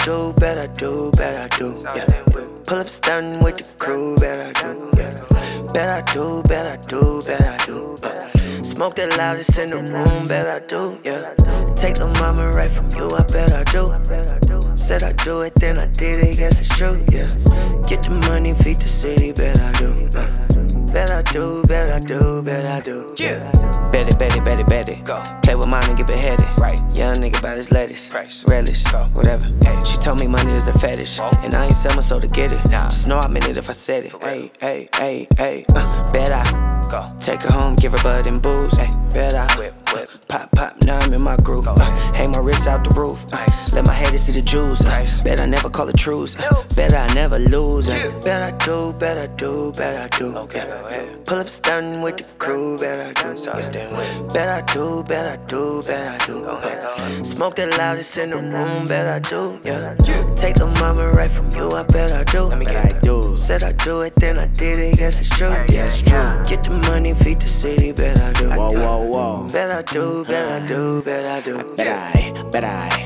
do, bet I do, bet I do, yeah. Pull up stunning with the crew, bet I do, yeah. Bet I do, bet I do, bet I do, Smoke the loudest in the room, bet I do, yeah. Take the mama right from you, I bet I do. Said I do it, then I did it, guess it's true, yeah. Get the money, feed the city, bet I do, Bet I do, bet I do, bet I do, yeah. Bet it, bet it, bet it, bet it. Go. Play with mine and get beheaded. Right. Young nigga bout his lettuce. Price. Relish. Go. Whatever. Hey. She told me money is a fetish. Whoa. And I ain't sell my soul to get it. Nah. Just know I meant it if I said it. Hey, hey, hey, hey. Bet I go. Take her home, give her bud and booze. Hey. Bet I whip, whip. Pop, pop, now I'm in my groove. Hang my wrist out the roof. Nice. Let my haters see the jewels. Nice. Bet I never call a truce. Bet I never lose. Bet I do, bet I do, bet I do. Okay, go ahead. Pull up stunning with the crew, bet I do. So bet I do, bet I do, bet I do. Go ahead, go ahead. Smoke the loudest in the room, bet I do, yeah. Take the mama right from you, I bet I do. Let me get I do. Said I do it, then I did it, guess it's true. Yeah, it's true. Get the money, feed the city, bet I do. Whoa, whoa, whoa. Bet I do, bet I do, bet I do. Bet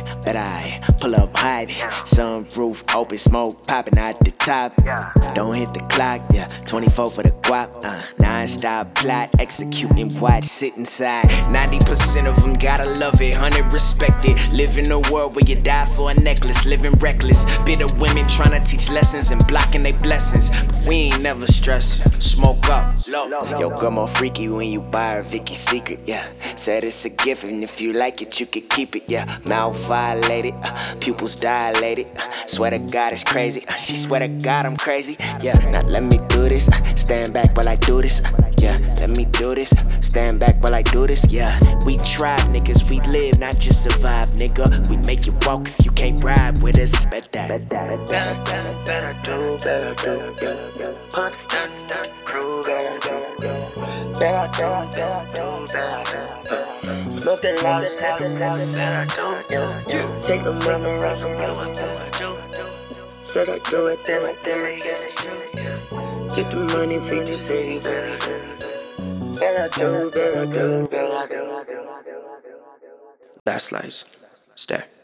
I pull up high. Sunroof, open smoke, popping out the top. Don't hit the clock, yeah. 24 for the guap, non-stop plot, executing watch, sit inside. 90% of them gotta love it, 100 respect it. Live in a world where you die for a necklace, living reckless. Bitter women trying to teach lessons and blocking their blessings. But we ain't never stressing. Smoke up, low. Yo, girl more freaky when you buy her Vicky's Secret, yeah. Said it's a gift, and if you like it, you can keep it, yeah. Mouth violated, pupils dilated. Swear to God, it's crazy. She swear to God, I'm crazy, yeah. Now let me do this. Stand back while I do this, yeah. Let me do this. Stand back while I do this, yeah. We tribe, niggas. We live, not just survive, nigga. We make you walk if you can't ride with us. Bet that. Bet I do, bet I do, bet I do, yeah. Pull up stunning with the crew, bet I do, yeah. Bet I do, bet I do, bet I do. Smoke the loudest in the room, bet I do, yeah. Take the mama right from you, I bet I do. Said I do it, then I did it, guess it's true, yeah. Get the money, feed the city, bet I do. Bet I do, bet I do, bet I do. Last slice. Stare.